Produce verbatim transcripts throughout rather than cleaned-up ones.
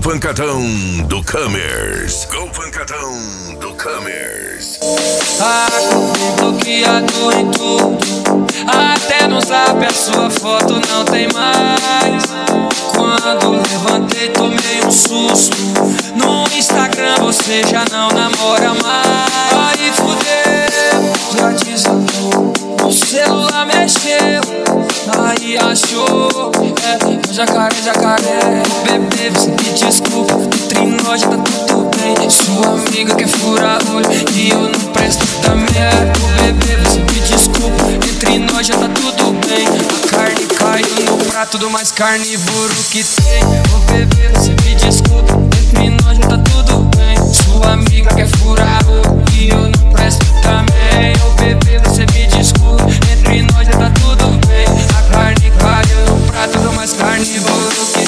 Pancadão do Camers. Go Pancadão do Camers. Ah, bloqueado em tudo. Até no zap a sua foto não tem mais. Quando levantei tomei um susto. No Instagram você já não namora mais. Aí fudeu, já desandou. O celular mexeu, aí achou. É, jacaré, jacaré. Bebê, você me desculpa. Entre nós já tá tudo bem. Sua amiga quer furar olho e eu não presto também. É, bebê, você me desculpa. Entre nós já tá tudo bem. A carne caiu no prato do mais carnívoro que tem. Ô bebê, você me desculpa. Entre nós já tá tudo bem. Sua amiga quer furar olho e eu não presto também. Ô bebê, você me desculpa. Entre nós já tá tudo bem. A carne caiu no prato do mais carnívoro que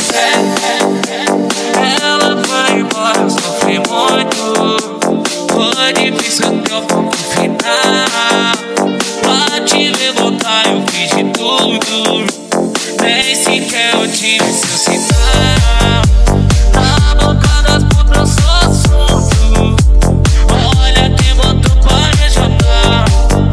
tem. Ela vai embora, eu sofri muito. Foi difícil até o ponto final. Pra te ver voltar eu fiz de tudo. Nem sequer eu tive seu sinal. Na boca das putas eu sou assunto. Olha quem botou pra me jogar.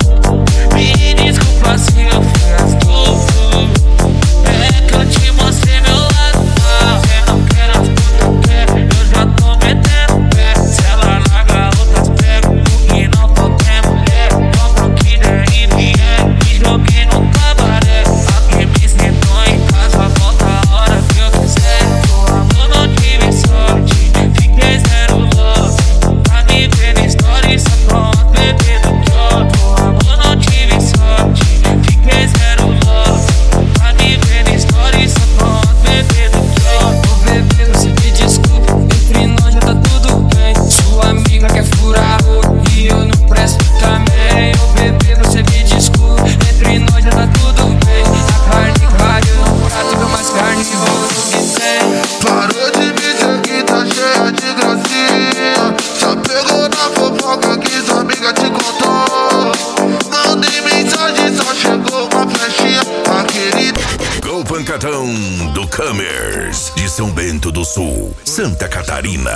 Me desculpa se eu fui astuto. É que eu te mostrei meu lado mal. Você não quer as putas quer, eu já tô metendo pé. Se ela larga outras pego, porque não tô tem mulher. Compra o que der e vier, me joguei no cabaré. Alguém me sentou em casa, volta a hora que eu quiser. Tua amor não tive sorte, fiquei zero love. Pra me ver na história só pronto, bebendo jogo. Tua amor não tive sorte, fiquei zero love. Pra me ver na história só pronto, bebendo jogo. Ô bebê, você me desculpa. Entre nós já tá tudo bem. Sua amiga quer furar olho e eu não presto também. Ô bebê, você me desculpa. Entre nós já tá tudo bem. A carne caiu no prato do mais carnívoro que tem. Parou de me seguir, tá cheia de gracinha. Já pegou na fofoca que sua amiga te contou. Mandei mensagem, só chegou uma flechinha. A querida Go Pancadão do Camers. De São Bento do Sul, Santa Catarina.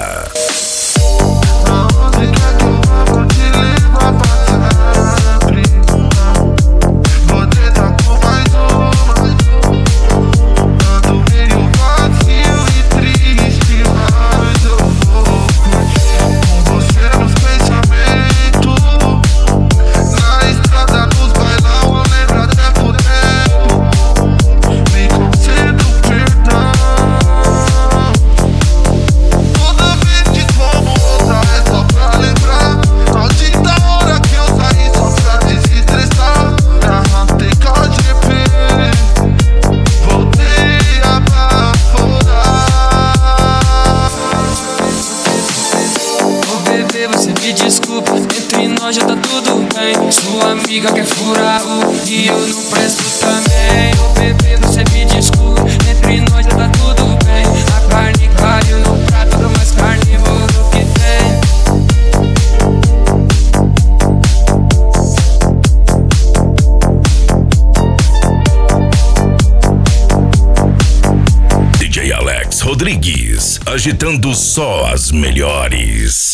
aonde quer que eu vá, vou te levar pra sempre. Vou tentar com mais uma. Ando meio vazio e triste, mas eu vou curtir com você nos pensamentos. Na estrada, nos bailão, eu lembro até por tempo. Me concedo perdão. Toda vez que como outra é só pra lembrar. Maldita hora que eu saí só pra desestressar. Me arrastei com a G P, voltei a baforar. Ô bebê, você me desculpa. Entre nós já tá tudo bem. Sua amiga quer furar o e eu não presto também. Ô bebê, você me desculpa. Entre nós já tá tudo bem. A carne caiu no prato do mais carnívoro que tem. D J Alex Rodrigues, agitando só as melhores.